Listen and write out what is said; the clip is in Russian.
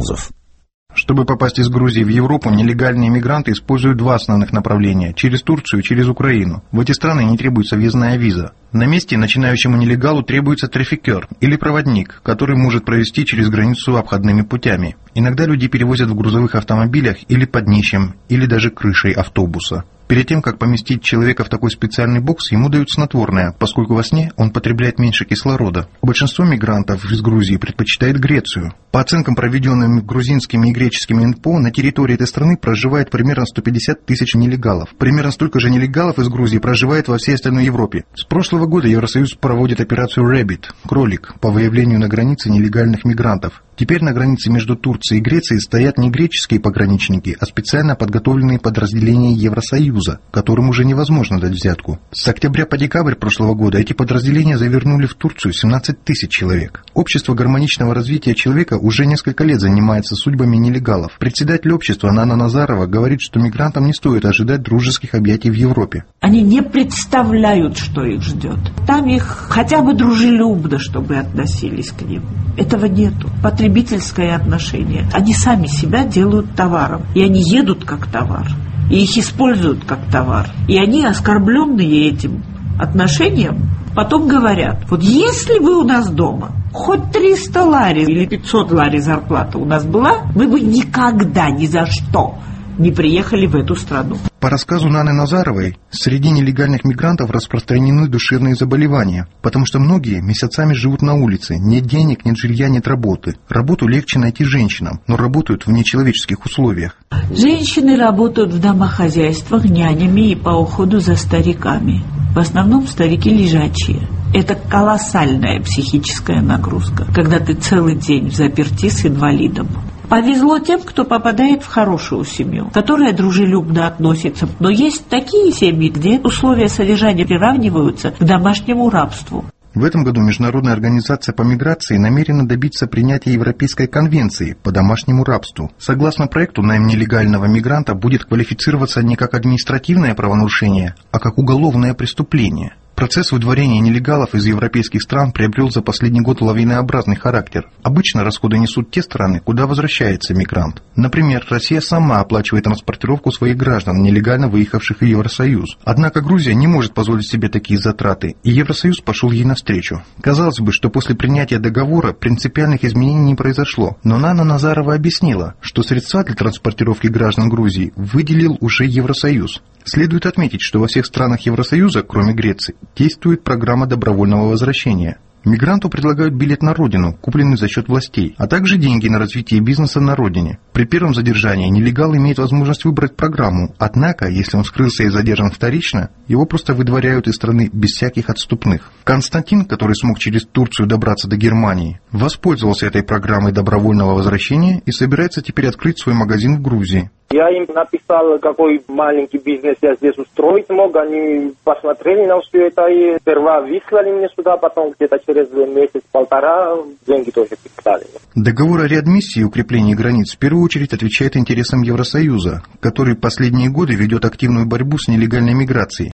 Карамузов. Чтобы попасть из Грузии в Европу, нелегальные мигранты используют два основных направления – через Турцию и через Украину. В эти страны не требуется въездная виза. На месте начинающему нелегалу требуется трафикер или проводник, который может провести через границу обходными путями. Иногда людей перевозят в грузовых автомобилях или под днищем, или даже крышей автобуса. Перед тем, как поместить человека в такой специальный бокс, ему дают снотворное, поскольку во сне он потребляет меньше кислорода. Большинство мигрантов из Грузии предпочитает Грецию. По оценкам, проведенным грузинскими и греческими НПО, на территории этой страны проживает примерно 150 тысяч нелегалов. Примерно столько же нелегалов из Грузии проживает во всей остальной Европе. С прошлого года Евросоюз проводит операцию Rabbit – кролик, по выявлению на границе нелегальных мигрантов. Теперь на границе между Турцией и Грецией стоят не греческие пограничники, а специально подготовленные подразделения Евросоюза, которым уже невозможно дать взятку. С октября по декабрь прошлого года эти подразделения завернули в Турцию 17 тысяч человек. Общество гармоничного развития человека уже несколько лет занимается судьбами нелегалов. Председатель общества Нана Назарова говорит, что мигрантам не стоит ожидать дружеских объятий в Европе. Они не представляют, что их ждет. Там их хотя бы дружелюбно, чтобы относились к ним. Этого нету. Потребительское отношение. Они сами себя делают товаром. И они едут как товар. И их используют как товар. И они, оскорбленные этим отношением, потом говорят: вот если бы у нас дома хоть 300 лари или 500 лари зарплата у нас была, мы бы никогда, ни за что не приехали в эту страну. По рассказу Наны Назаровой, среди нелегальных мигрантов распространены душевные заболевания, потому что многие месяцами живут на улице, нет денег, нет жилья, нет работы. Работу легче найти женщинам, но работают в нечеловеческих условиях. Женщины работают в домохозяйствах нянями и по уходу за стариками. В основном старики лежачие. Это колоссальная психическая нагрузка, когда ты целый день взаперти с инвалидом. Повезло тем, кто попадает в хорошую семью, которая дружелюбно относится. Но есть такие семьи, где условия содержания приравниваются к домашнему рабству. В этом году Международная организация по миграции намерена добиться принятия Европейской конвенции по домашнему рабству. Согласно проекту, найм нелегального мигранта будет квалифицироваться не как административное правонарушение, а как уголовное преступление. Процесс выдворения нелегалов из европейских стран приобрел за последний год лавинообразный характер. Обычно расходы несут те страны, куда возвращается мигрант. Например, Россия сама оплачивает транспортировку своих граждан, нелегально выехавших в Евросоюз. Однако Грузия не может позволить себе такие затраты, и Евросоюз пошел ей навстречу. Казалось бы, что после принятия договора принципиальных изменений не произошло, но Нана Назарова объяснила, что средства для транспортировки граждан Грузии выделил уже Евросоюз. Следует отметить, что во всех странах Евросоюза, кроме Греции, действует программа добровольного возвращения. Мигранту предлагают билет на родину, купленный за счет властей, а также деньги на развитие бизнеса на родине. При первом задержании нелегал имеет возможность выбрать программу, однако, если он скрылся и задержан вторично, его просто выдворяют из страны без всяких отступных. Константин, который смог через Турцию добраться до Германии, воспользовался этой программой добровольного возвращения и собирается теперь открыть свой магазин в Грузии. Я им написал, какой маленький бизнес я здесь устроить мог. Они посмотрели на все это и сперва выслали мне сюда, потом где-то через месяц-полтора деньги тоже прислали. Договор о реадмиссии и укреплении границ в первую очередь отвечает интересам Евросоюза, который последние годы ведет активную борьбу с нелегальной миграцией.